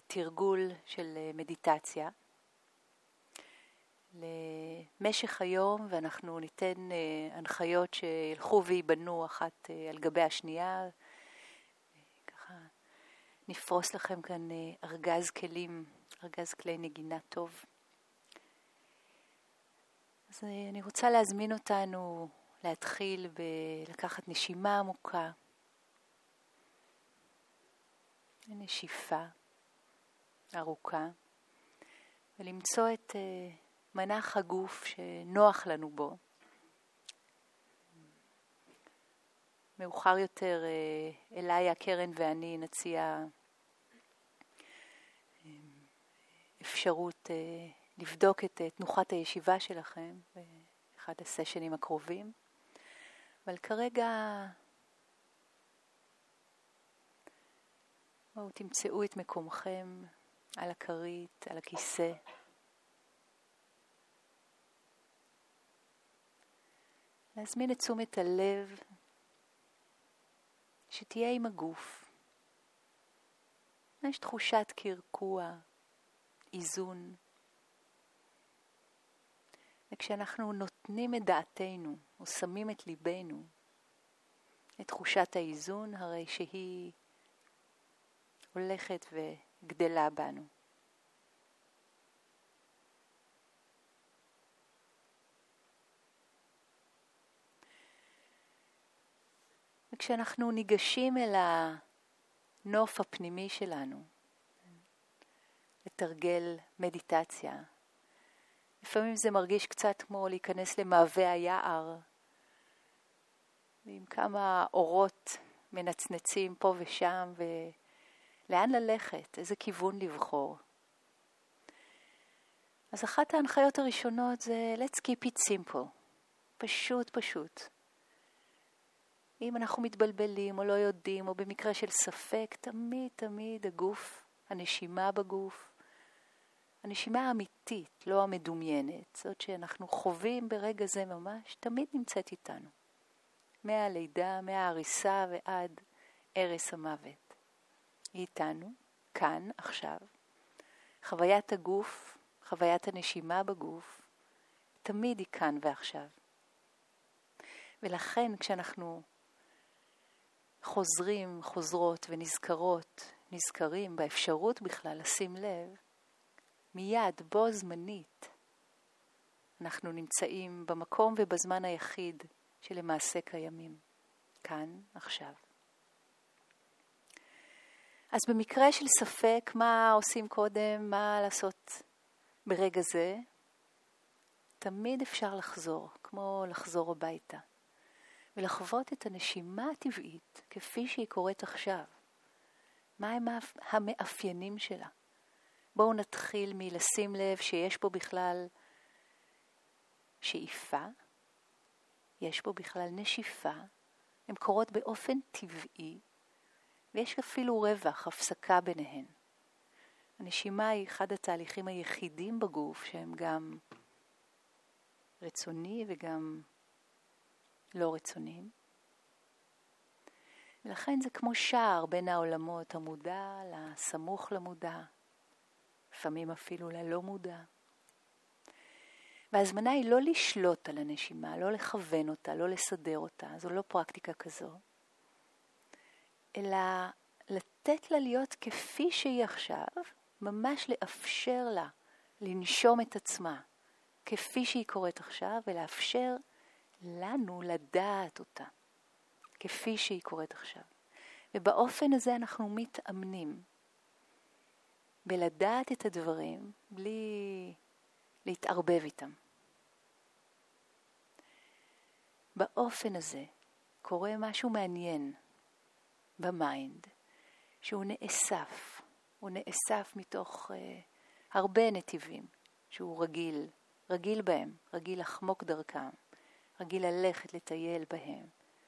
תרגול של מדיטציה למשך היום, ואנחנו ניתן הנחיות שילכו ויבנו אחת על גבי השנייה. ככה נפרוס לכם כאן ארגז כלים, ארגז כלי נגינה טוב. אז אני רוצה להזמין אותנו להתחיל בלקחת נשימה עמוקה, נשיפה ארוכה, ולמצוא את מנח הגוף שנוח לנו בו. מאוחר יותר אליי קרן ואני נציע אפשרות לבדוק את תנוחת הישיבה שלכם באחד הסשנים הקרובים. אבל כרגע בואו תמצאו את מקומכם על הכרית, על הכיסא. להזמין את תשומת הלב שתהיה עם הגוף. יש תחושת קרקוע, איזון. וכשאנחנו נותנים את דעתנו או שמים את ליבנו לתחושת האיזון, הרי שהיא הולכת וגדלה בנו. וכשאנחנו ניגשים אל הנוף הפנימי שלנו, לתרגל מדיטציה, לפעמים זה מרגיש קצת כמו להיכנס למעבה היער, עם כמה אורות מנצנצים פה ושם, ולאן ללכת, איזה כיוון לבחור. אז אחת ההנחיות הראשונות זה let's keep it simple, פשוט. אם אנחנו מתבלבלים או לא יודעים, או במקרה של ספק, תמיד הגוף, הנשימה בגוף, הנשימה האמיתית, לא המדומיינת, זאת שאנחנו חווים ברגע זה ממש, תמיד נמצאת איתנו. מהלידה, מההריסה ועד ערש המוות. היא איתנו, כאן, עכשיו. חוויית הגוף, חוויית הנשימה בגוף, תמיד היא כאן ועכשיו. ולכן כשאנחנו חוזרות נזכרים באפשרות בכלל לשים לב, מיד, בו זמנית, אנחנו נמצאים במקום ובזמן היחיד שלמעשה קיימים, כאן, עכשיו. אז במקרה של ספק, מה עושים קודם, מה לעשות ברגע זה, תמיד אפשר לחזור, כמו לחזור הביתה, ולחוות את הנשימה הטבעית כפי שהיא קורית עכשיו. מה הם המאפיינים שלה? בואו נתחיל מלשים לב שיש פה בכלל שאיפה, יש פה בכלל נשיפה, הן קורות באופן טבעי, ויש אפילו רווח, הפסקה ביניהן. הנשימה היא אחד התהליכים היחידים בגוף, שהם גם רצוני וגם לא רצוניים. ולכן זה כמו שער בין העולמות, המודע לסמוך למודע, לפעמים אפילו ללא מודע. וההזמנה היא לא לשלוט על הנשימה, לא לכוון אותה, לא לסדר אותה, זו לא פרקטיקה כזו, אלא לתת לה להיות כפי שהיא עכשיו, ממש לאפשר לה לנשום את עצמה כפי שהיא קורית עכשיו, ולאפשר לנו לדעת אותה כפי שהיא קורית עכשיו. ובאופן הזה אנחנו מתאמנים בלדעת את הדברים בלי להתערבב איתם. באופן הזה קורה משהו מעניין במיינד, שהוא נאסף. הוא נאסף מתוך הרבה נתיבים שהוא רגיל בהם, רגיל לחמוק דרכם, רגיל ללכת לטייל בהם.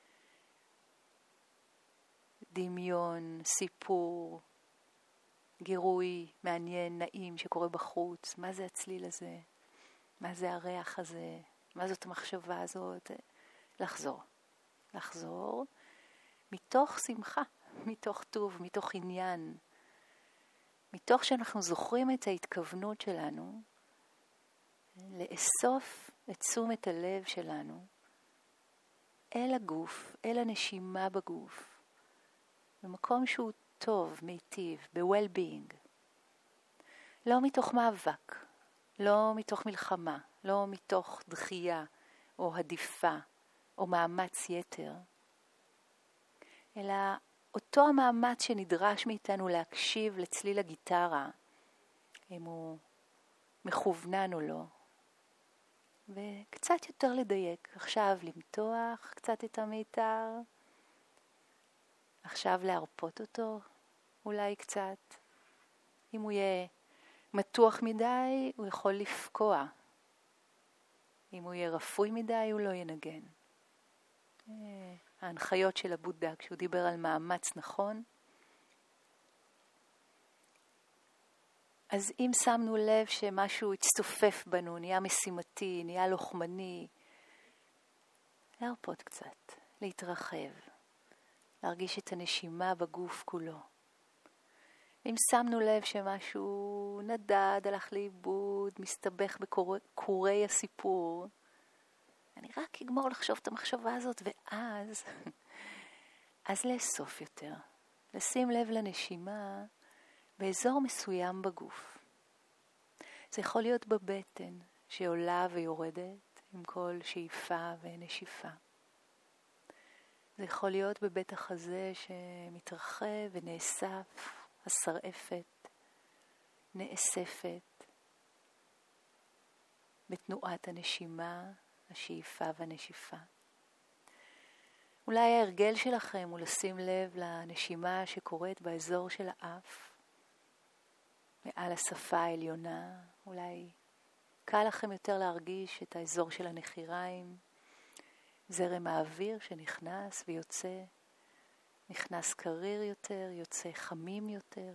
דמיון, סיפור, גירוי מעניין, נעים שקורה בחוץ. מה זה הצליל הזה? מה זה הריח הזה? מה זאת המחשבה הזאת? לחזור מתוך שמחה, מתוך טוב, מתוך עניין, מתוך שאנחנו זוכרים את ההתכוונות שלנו, לאסוף את תשומת הלב שלנו אל הגוף, אל הנשימה בגוף, במקום שהוא טוב, מיטיב, ב-well-being. לא מתוך מאבק, לא מתוך מלחמה, לא מתוך דחייה או עדיפה או מאמץ יתר, אלא אותו המאמץ שנדרש מאיתנו להקשיב לצליל הגיטרה, אם הוא מכוונן או לא, וקצת יותר לדייק. עכשיו למתוח קצת את המיתר, עכשיו להרפות אותו אולי קצת. אם הוא יהיה מתוח מדי, הוא יכול לפקוע. אם הוא יהיה רפוי מדי, הוא לא ינגן. ההנחיות של הבודה, כשהוא דיבר על מאמץ נכון. אז אם שמנו לב שמשהו הצטופף בנו, נהיה משימתי, נהיה לוחמני, להרפות קצת, להתרחב, להרגיש את הנשימה בגוף כולו. אם שמנו לב שמשהו נדד, הלך לאיבוד, מסתבך בקורי הסיפור, אני רק אגמור לחשוב את המחשבה הזאת, ואז אז לאסוף יותר, לשים לב לנשימה באזור מסוים בגוף. זה יכול להיות בבטן שעולה ויורדת עם כל שאיפה ונשיפה. זה יכול להיות בבית החזה שמתרחב ונאסף, השרעפת נאספת בתנועת הנשימה, השאיפה והנשיפה. אולי ההרגל שלכם הוא לשים לב לנשימה שקורית באזור של האף, מעל השפה העליונה. אולי קל לכם יותר להרגיש את האזור של הנחיריים, זרם האוויר שנכנס ויוצא, נכנס קריר יותר, יוצא חמים יותר.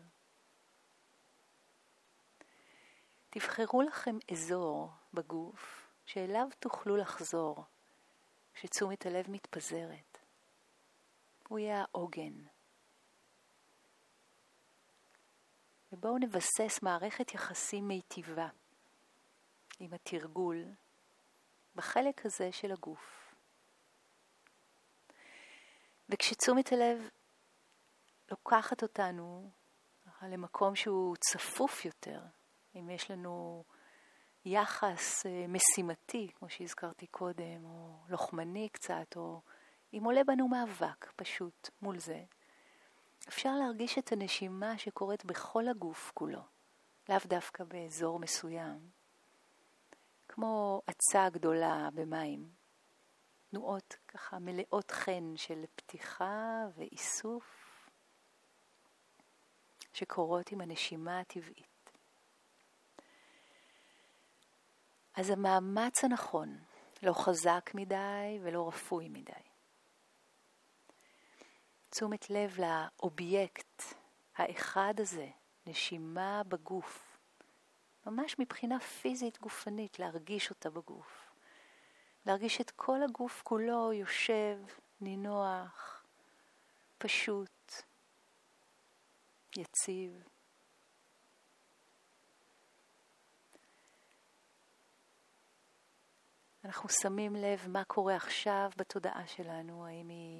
תבחרו לכם אזור בגוף שאליו תוכלו לחזור כשתשומת הלב מתפזרת. הוא יהיה העוגן. ובואו נבסס מערכת יחסים מיטיבה עם התרגול בחלק הזה של הגוף. וכשתשומת הלב לוקחת אותנו למקום שהוא צפוף יותר, אם יש לנו יחס משימתי, כמו שהזכרתי קודם, או לוחמני קצת, או אם עולה בנו מאבק פשוט מול זה, אפשר להרגיש את הנשימה שקורית בכל הגוף כולו, לאו דווקא באזור מסוים, כמו עצה גדולה במים, תנועות ככה מלאות חן של פתיחה ואיסוף, שקורות עם הנשימה הטבעית. אז המאמץ הנכון, לא חזק מדי ולא רפוי מדי. תשומת לב לאובייקט האחד הזה, נשימה בגוף, ממש מבחינה פיזית גופנית, להרגיש אותה בגוף. להרגיש את כל הגוף כולו יושב, נינוח, פשוט, יציב. אנחנו שמים לב מה קורה עכשיו בתודעה שלנו, האם היא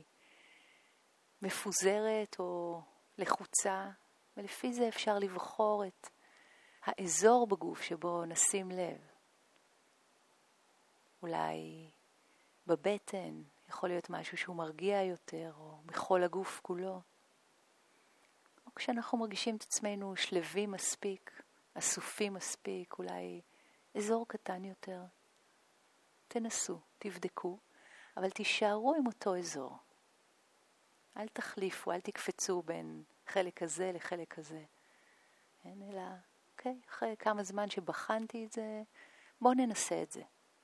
מפוזרת או לחוצה, ולפי זה אפשר לבחור את האזור בגוף שבו נשים לב. אולי בבטן יכול להיות משהו שהוא מרגיע יותר, או בכל הגוף כולו. או כשאנחנו מרגישים את עצמנו שלבים מספיק, אסופים מספיק, אולי אזור קטן יותר. תנסו, תבדקו, אבל תישארו עם אותו אזור. אל תחליפו, אל תקפצו בין חלק הזה לחלק הזה. אלא, אוקיי, אחרי כמה זמן שבחנתי את זה, בואו ננסה את זה.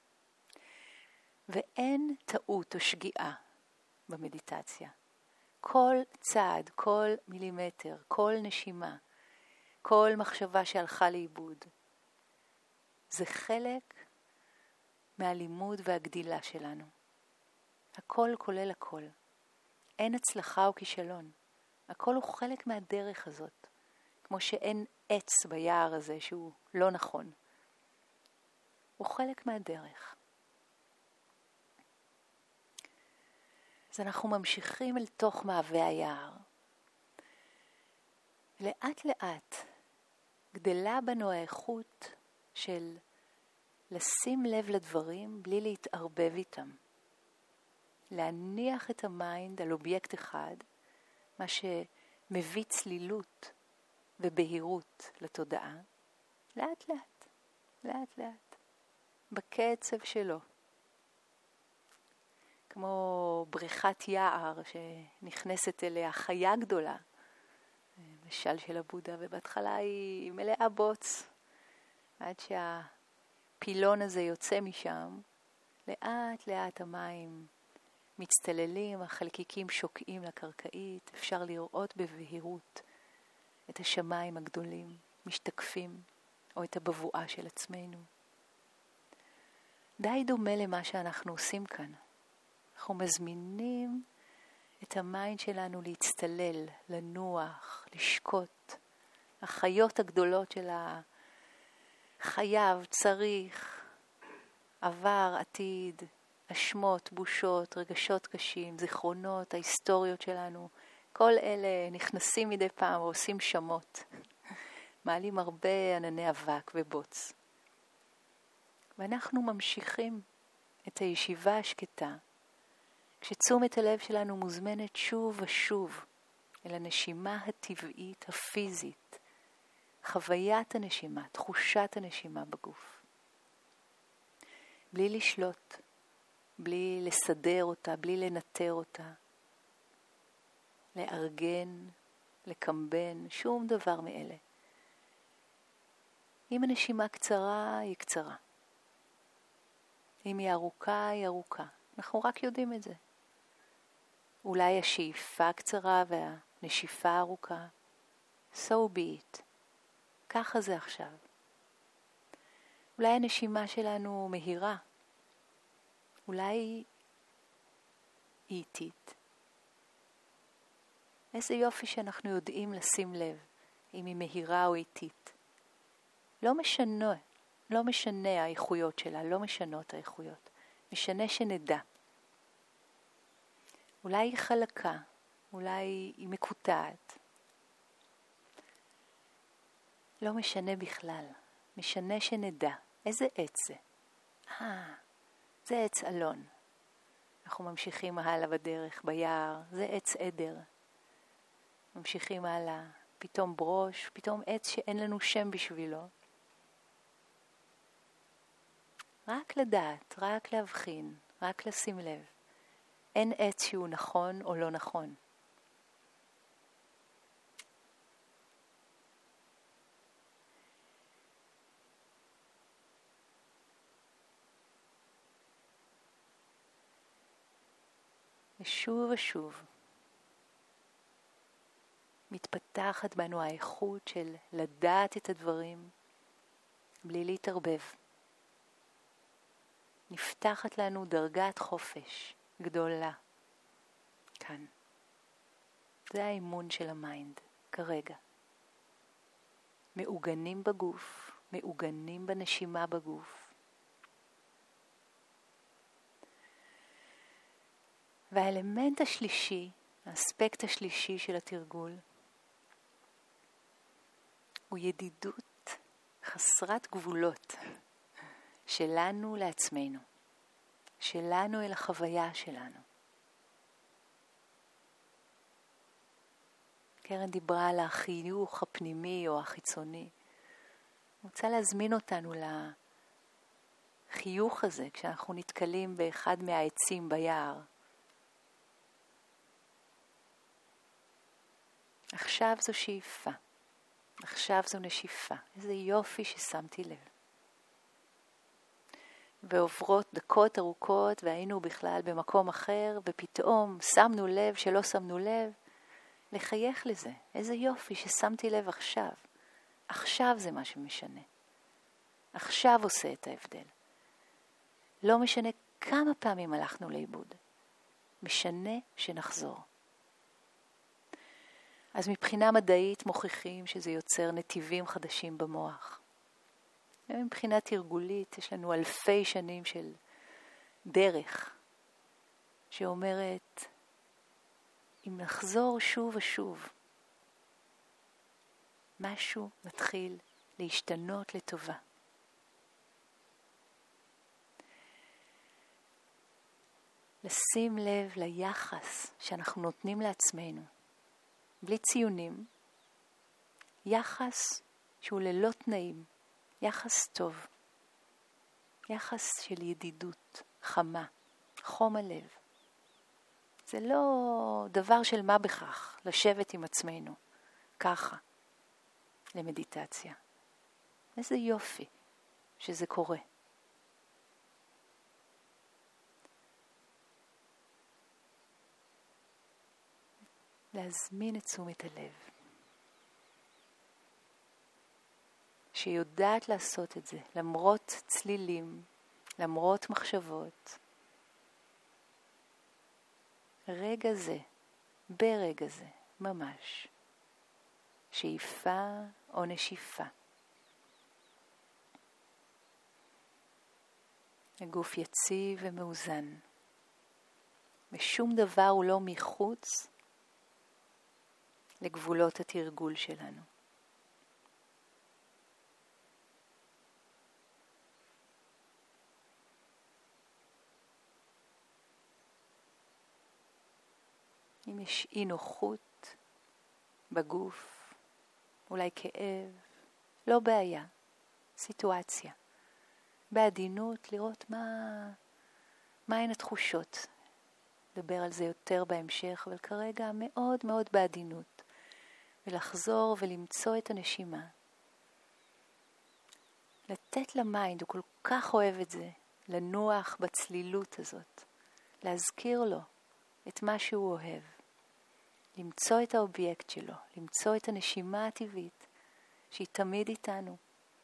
ואין טעות או שגיאה במדיטציה. כל צעד, כל מילימטר, כל נשימה, כל מחשבה שהלכה לאיבוד, זה חלק מהלימוד והגדילה שלנו. הכל כולל הכל. אין הצלחה או כישלון. הכל הוא חלק מהדרך הזאת. כמו שאין עץ ביער הזה שהוא לא נכון. הוא חלק מהדרך. אז אנחנו ממשיכים אל תוך מעבה היער. לאט לאט גדלה בנו האיכות של לשים לב לדברים בלי להתערבב איתם. להניח את המיינד על אובייקט אחד, מה שמביא צלילות ובהירות לתודעה, לאט לאט, לאט לאט, בקצב שלו. כמו בריכת יער שנכנסת אליה חיה גדולה, משל של הבודה, ובהתחלה היא מלאה בוץ, עד שהפילון הזה יוצא משם, לאט לאט המים מצטללים, החלקיקים שוקעים לקרקעית, אפשר לראות בבהירות את השמיים הגדולים משתקפים, או את הבבואה של עצמנו. די דומה למה שאנחנו עושים כאן. אנחנו מזמינים את המיינד שלנו להצטלל, לנוח, לשקוט. החיות הגדולות של החייב, צריך, עבר, עתיד, אשמות, בושות, רגשות קשים, זיכרונות, ההיסטוריות שלנו, כל אלה נכנסים מדי פעם ועושים שמות. מעלים הרבה ענני אבק ובוץ. ואנחנו ממשיכים את הישיבה השקטה, כשתשומת הלב שלנו מוזמנת שוב ושוב אל הנשימה הטבעית, הפיזית, חוויית הנשימה, תחושת הנשימה בגוף. בלי לשלוט, בלי לסדר אותה, בלי לנטר אותה, לארגן, לקמבן, שום דבר מאלה. אם הנשימה קצרה, היא קצרה. אם היא ארוכה, היא ארוכה. אנחנו רק יודעים את זה. אולי השאיפה קצרה והנשיפה ארוכה. So be it. ככה זה עכשיו. אולי הנשימה שלנו מהירה. אולי היא איטית. איזה יופי שאנחנו יודעים לשים לב אם היא מהירה או איטית. לא משנה האיכויות שלה, לא משנות האיכויות. משנה שנדע. אולי היא חלקה, אולי היא מקוטעת. לא משנה בכלל. משנה שנדע. איזה עץ זה? זה עץ אלון. אנחנו ממשיכים הלאה בדרך, ביער. זה עץ עדר. ממשיכים הלאה. פתאום ברוש, פתאום עץ שאין לנו שם בשבילו. רק לדעת, רק להבחין, רק לשים לב. אין עץ שהוא נכון או לא נכון. ושוב ושוב מתפתחת בנו האיכות של לדעת את הדברים בלי להתערבב. נפתחת לנו דרגת חופש גדולה כאן. זה האימון של המיינד כרגע. מעוגנים בגוף, מעוגנים בנשימה בגוף. והאלמנט השלישי, האספקט השלישי של התרגול, הוא ידידות חסרת גבולות שלנו לעצמנו, שלנו אל החוויה שלנו. קרן דיברה על החיוך הפנימי או החיצוני. אני רוצה להזמין אותנו לחיוך הזה כשאנחנו נתקלים באחד מהעצים ביער. עכשיו זו שאיפה, עכשיו זו נשיפה. איזה יופי ששמתי לב. ועוברות דקות ארוכות והיינו בכלל במקום אחר, ופתאום שמנו לב שלא שמנו לב, לחייך לזה. איזה יופי ששמתי לב עכשיו. עכשיו זה מה שמשנה. עכשיו עושה את ההבדל. לא משנה כמה פעמים הלכנו לאיבוד. משנה שנחזור. אז מבחינה מדעית מוכיחים שזה יוצר נתיבים חדשים במוח. ומבחינה תרגולית יש לנו אלפי שנים של דרך שאומרת, אם נחזור שוב ושוב, משהו מתחיל להשתנות לטובה. לשים לב ליחס שאנחנו נותנים לעצמנו, בלי ציונים, יחס שהוא ללא תנאים, יחס טוב, יחס של ידידות, חמה, חום הלב. זה לא דבר של מה בכך, לשבת עם עצמנו, ככה, למדיטציה. איזה יופי שזה קורה. להזמין את תשומת הלב, שיודעת לעשות את זה, למרות צלילים, למרות מחשבות. רגע זה, ברגע זה, ממש, שאיפה או נשיפה. הגוף יציב ומאוזן, ושום דבר הוא לא מחוץ לגבולות התרגול שלנו. אם יש אי נוחות בגוף, אולי כאב, לא בעיה, סיטואציה. בעדינות לראות מהן התחושות. לדבר על זה יותר בהמשך, אבל כרגע מאוד מאוד בעדינות. ולחזור ולמצוא את הנשימה. לתת למיינד, הוא כל כך אוהב את זה, לנוח בצלילות הזאת. להזכיר לו את מה שהוא אוהב. למצוא את האובייקט שלו, למצוא את הנשימה הטבעית, שהיא תמיד איתנו.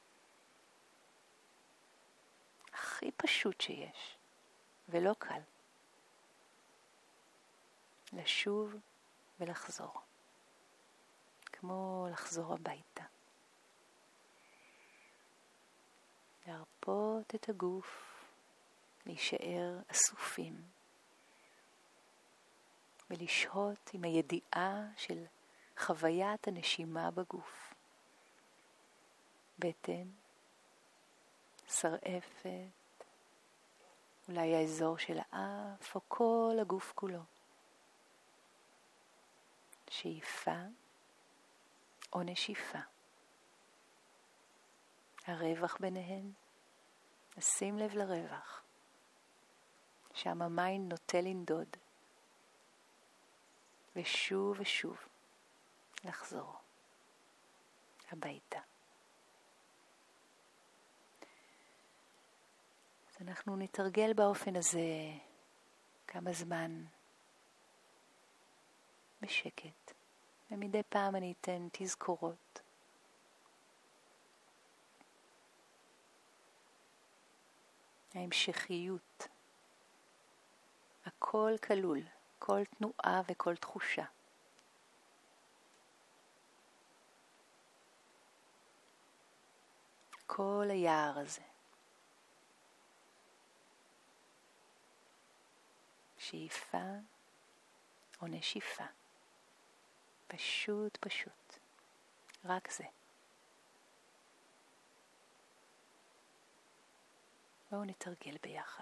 הכי פשוט שיש, ולא קל. לשוב ולחזור. כמו לחזור הביתה. להרפות את הגוף, להישאר אסופים. ולשהות עם הידיעה של חוויית הנשימה בגוף. בטן, שרעפת, אולי האזור של האף או כל הגוף כולו. שאיפה או נשיפה. הרווח ביניהן, נשים לב לרווח. שם המיינד נוטה לנדוד. ושוב ושוב לחזור הביתה. אז אנחנו נתרגל באופן הזה כמה זמן בשקט. ומדי פעם אני אתן תזכורות. ההמשכיות. הכל כלול. כל תנועה וכל תחושה. כל היער הזה. שאיפה או נשיפה. פשוט פשוט. רק זה. בואו נתרגל ביחד.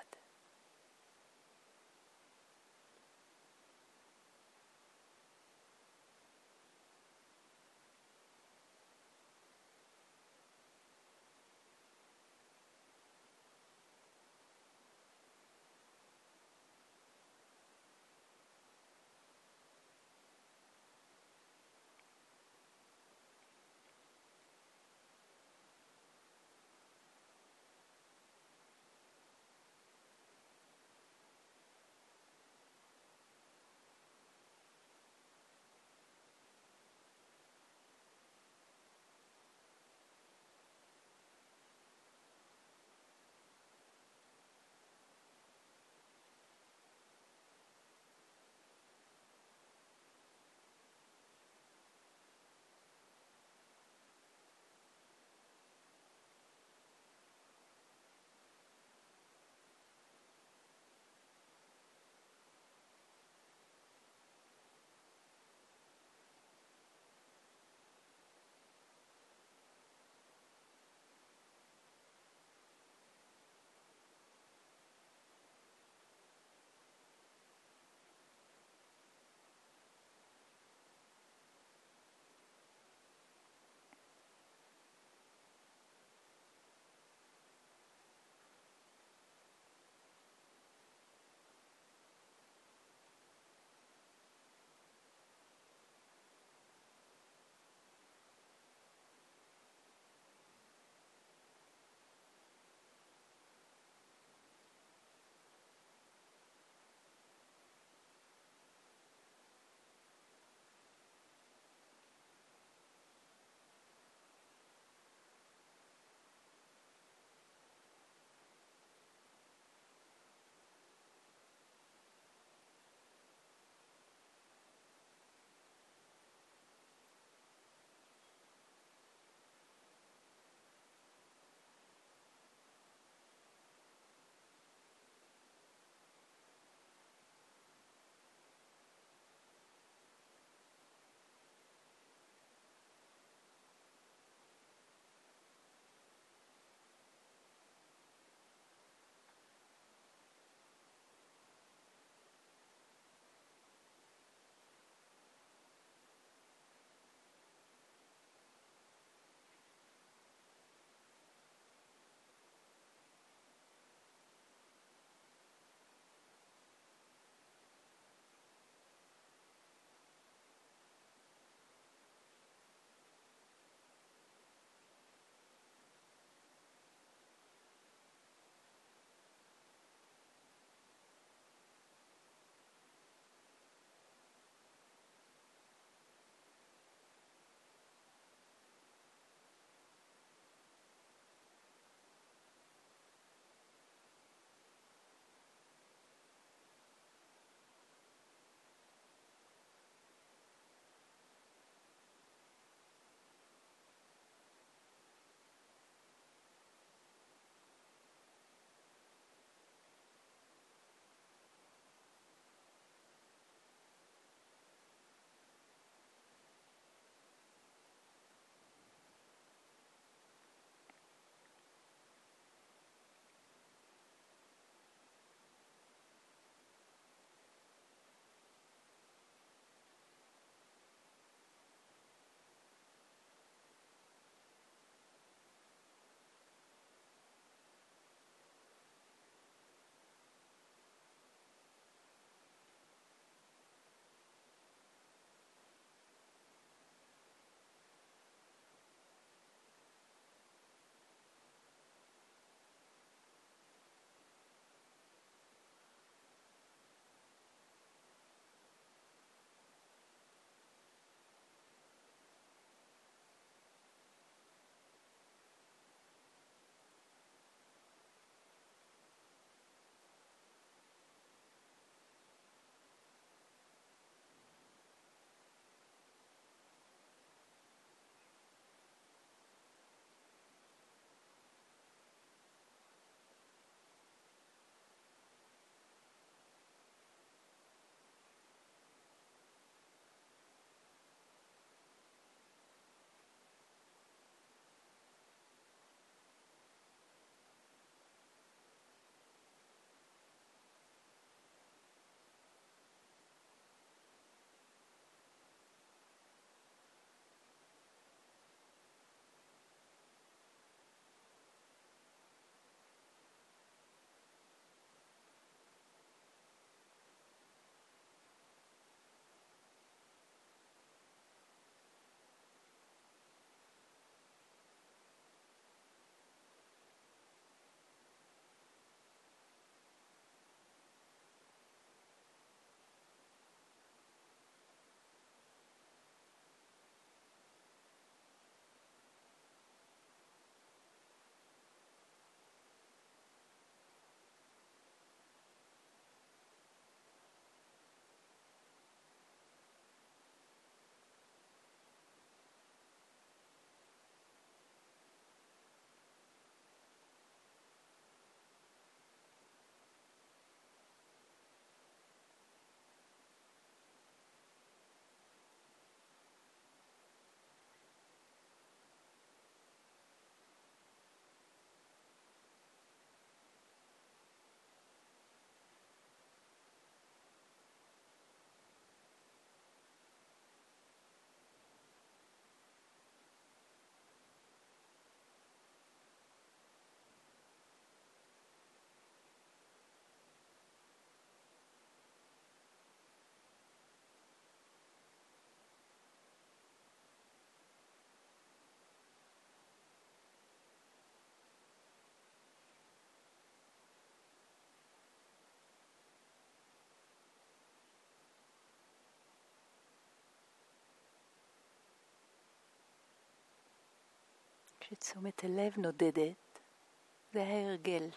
כשתשומת הלב נודדת, זה ההרגל.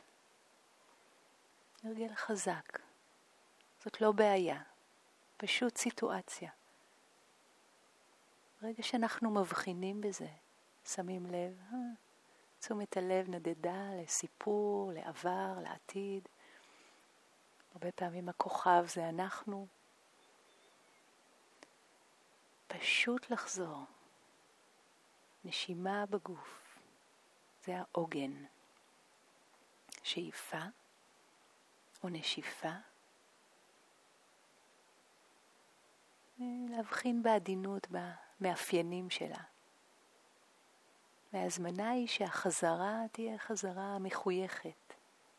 הרגל חזק. זאת לא בעיה, פשוט סיטואציה. ברגע שאנחנו מבחינים בזה, שמים לב, תשומת הלב נדדה לסיפור, לעבר, לעתיד. הרבה פעמים הכוכב זה אנחנו. פשוט לחזור. נשימה בגוף. זה העוגן. שאיפה או נשיפה. להבחין בעדינות במאפיינים שלה. וההזמנה היא שהחזרה תהיה חזרה מחויכת.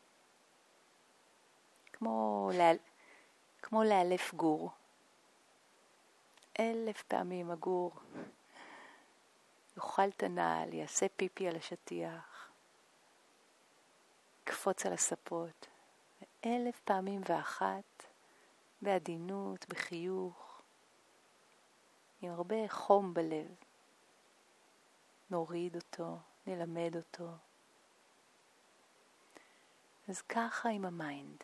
כמו לאלף גור. 1000 פעמים הגור יאכל את הנעל, יעשה פיפי על השטיח, יקפוץ על הספות. 1000 פעמים ואחת, בעדינות, בחיוך, עם הרבה חום בלב. נוריד אותו, נלמד אותו. אז ככה עם המיינד.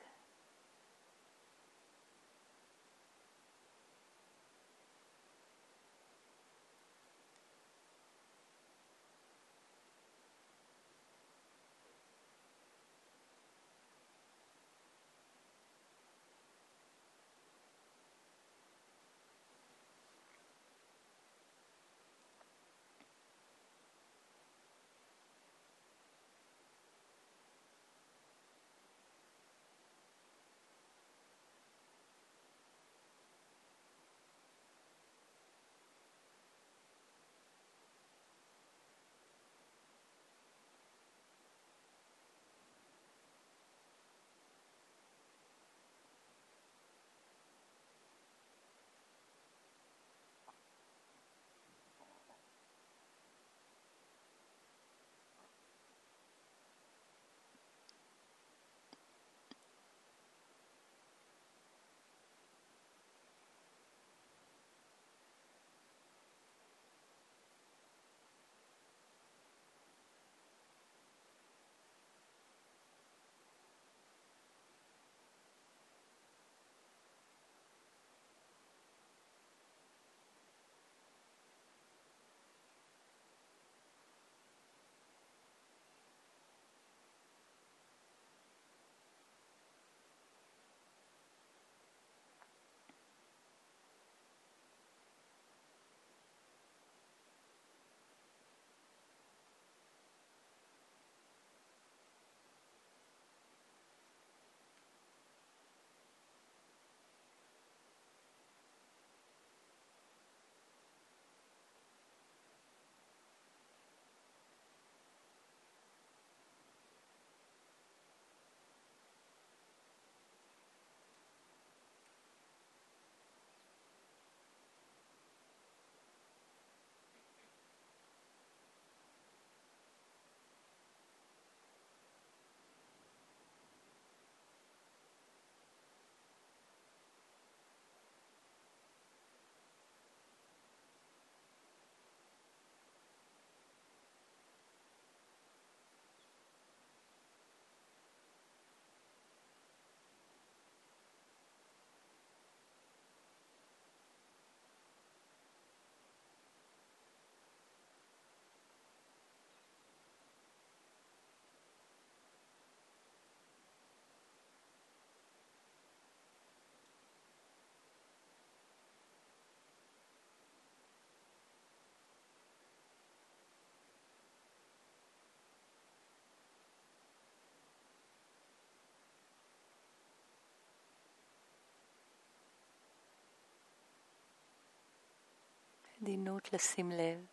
עדינות לשים לב.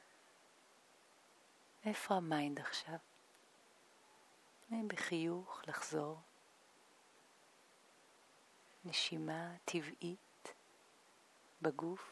איפה המיינד עכשיו? בחיוך לחזור. נשימה טבעית בגוף.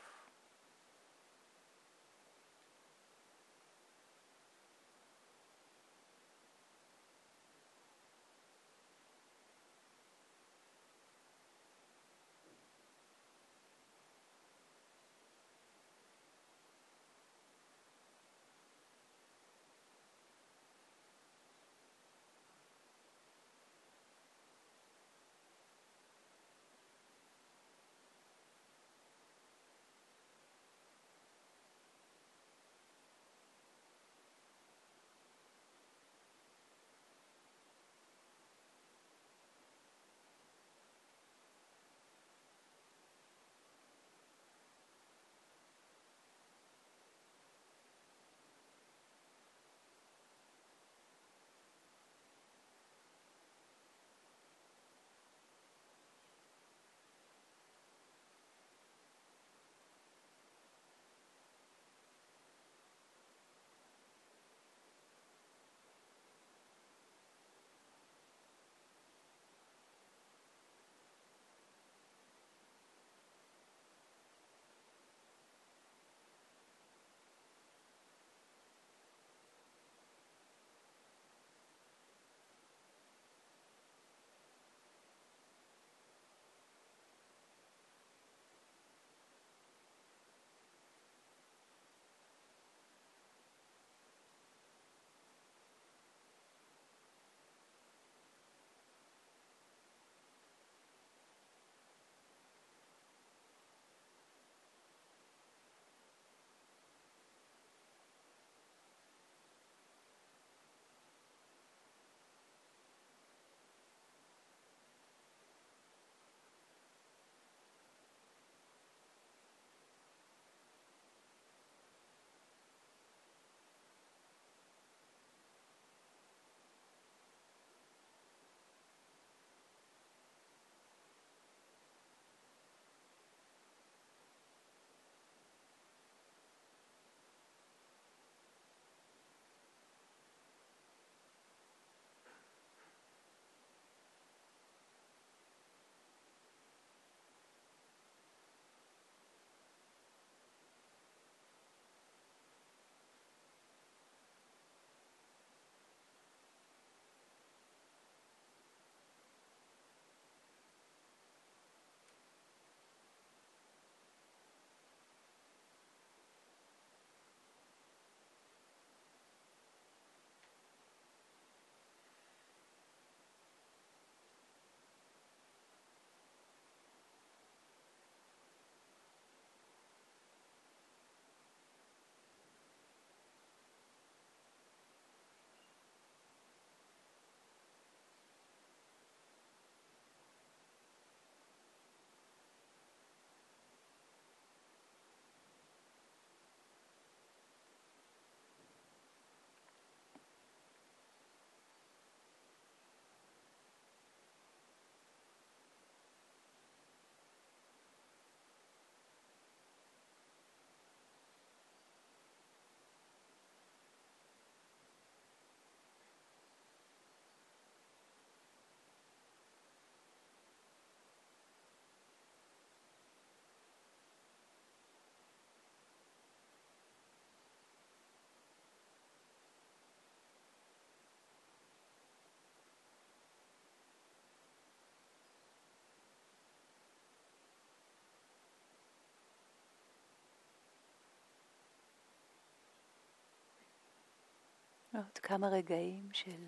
עוד כמה רגעים של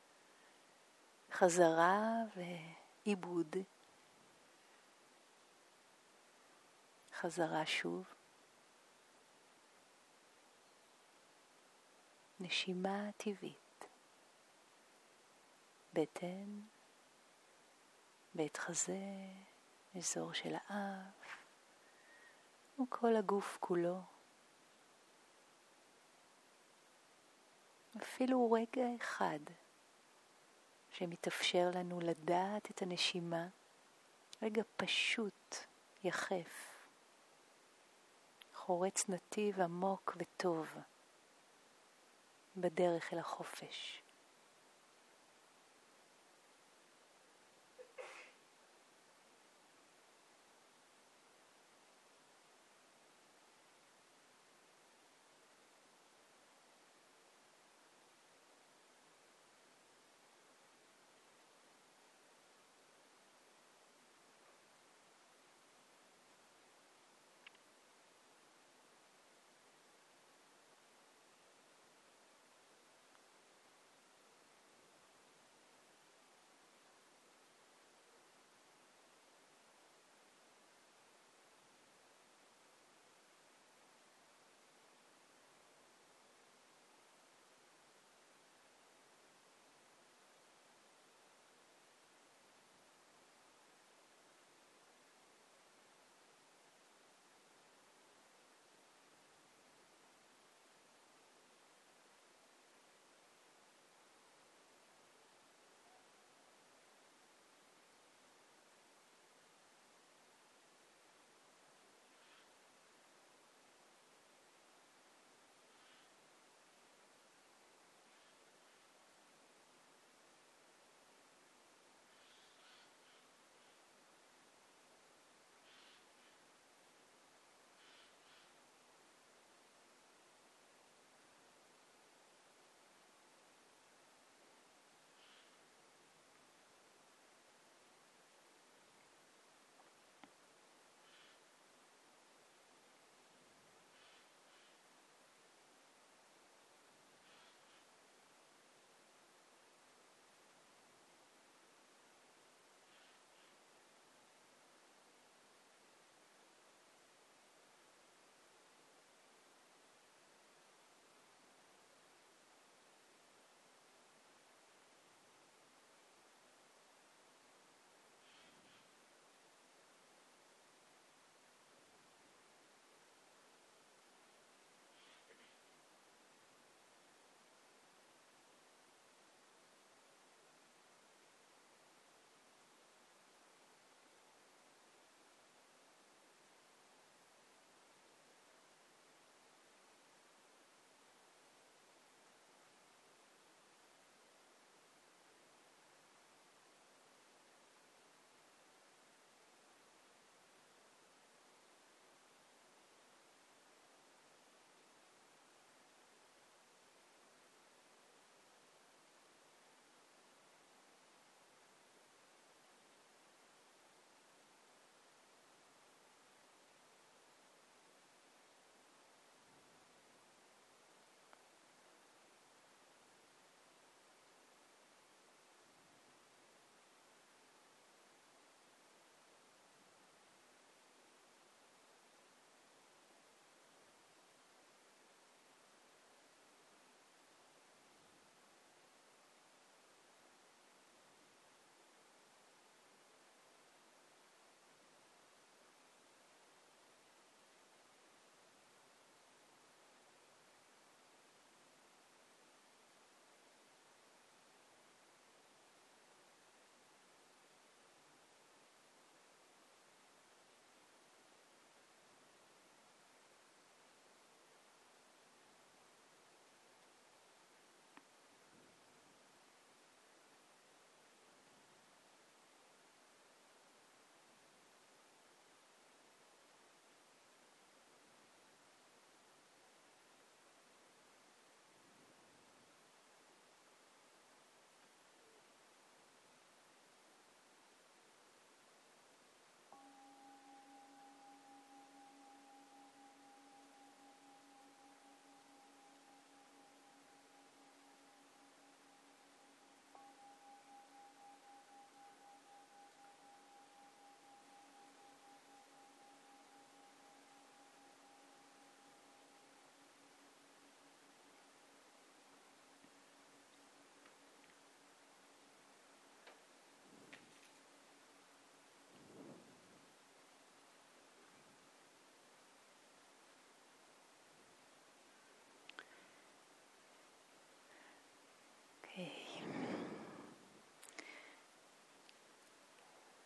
חזרה ועיבוד. חזרה שוב. נשימה טבעית. בטן, בית חזה, אזור של האף, וכל הגוף כולו. אפילו רגע אחד שמתאפשר לנו לדעת את הנשימה, רגע פשוט, יחף, חורץ נתיב עמוק וטוב בדרך אל החופש.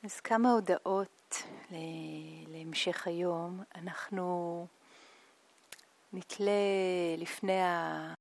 אז כמה הודעות להמשך היום. אנחנו נתלה לפני